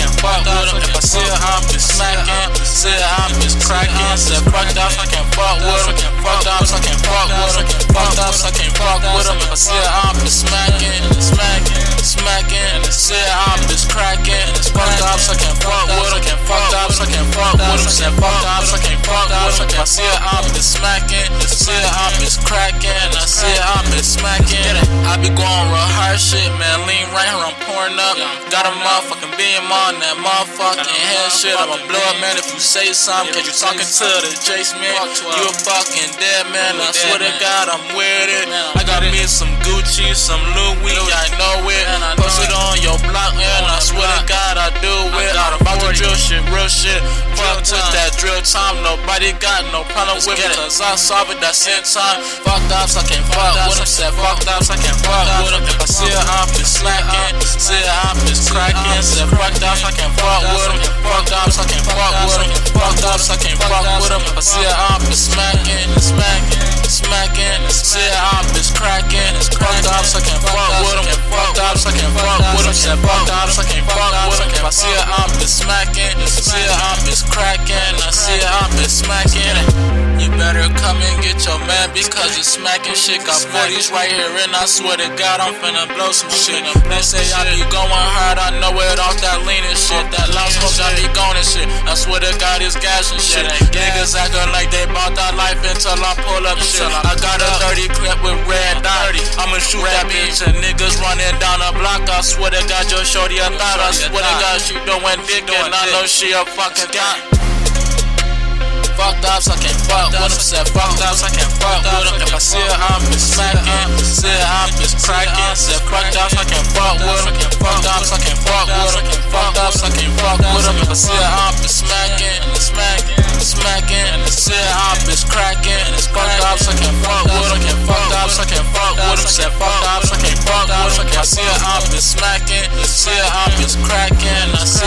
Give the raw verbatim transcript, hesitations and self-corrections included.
can't fuck with him. If I see a op, it's smacking. See a op, it's cracking. Said fucked up, I can't fuck with him. Fucked up, I can't fuck with him. Fucked up, I can't fuck with him. If I see a op, it's smacking, smacking, smacking. See a op, it's cracking. Fucked up, I can't fuck with him. Fucked up, I can't fuck with him. Said fucked up, I can't fuck with him. If I see a op, it's smacking. See a op, it's cracking. I see a op, it's smacking. I be going real hard shit, man. Lean right here, I'm pouring up. Got a motherfucking beam on that motherfucking head shit. I'ma blow up, man, if you say something. Cause you talking to the Jace, man. You a fucking dead, man. I swear to God, I'm with it. I got me some Gucci, some Louis, I know it. Post it on your block, man. I swear to God, I do it. I'm about to drill shit, real shit. Fuck took that drill time. Nobody got no problem with it. Cause I solve it that same time. Fucked up, so I can't fuck with him. Said fucked up, so I can't fuck with him. If I see a op, it's slacking. See a op, it's cracking. Said fucked up, so I can't fuck with him. Fucked up, so I can't fuck with him. Fucked up, so I can't fuck with him. If I see a op, it's smacking, smacking, smacking. See a op, it's cracking. Fucked up, so I can't fuck with him. Fucked up, so I can't fuck with him. Said fucked up, so I can't fuck with him. If I see a op, it's smacking. See a op, it's cracking. I see a op, it's smacking. You better come and get your man because you smacking shit. Got forties right here and I swear to God I'm finna blow some shit. They say I be going hard, I know it off that lean and shit. That loud smoke, I be going and shit. I swear to God it's gas and shit. Niggas acting like they bought that life until I pull up shit. I got a thirty clip with red dot. I'ma shoot that bitch and niggas running down the block. I swear to God your shorty a thought. I swear to God she doing dick and I know she a fucking guy. Fucked up, so I can't fuck with him. Said fucked up, so I can't fuck with him. If I see a op, it's smacking. See a op, it's cracking. Said fucked up, so I can't fuck with him. Fucked up, so I can't fuck with him. Fucked up, so I can't fuck with him. If I see a op, it's smacking, smacking, smacking. See a op, it's cracking. Fucked up, so I can't fuck with him. Fucked up, so I can't fuck with him. Said fucked up, so I can't fuck with him. If I see a op, it's smacking. See a op, it's cracking. I see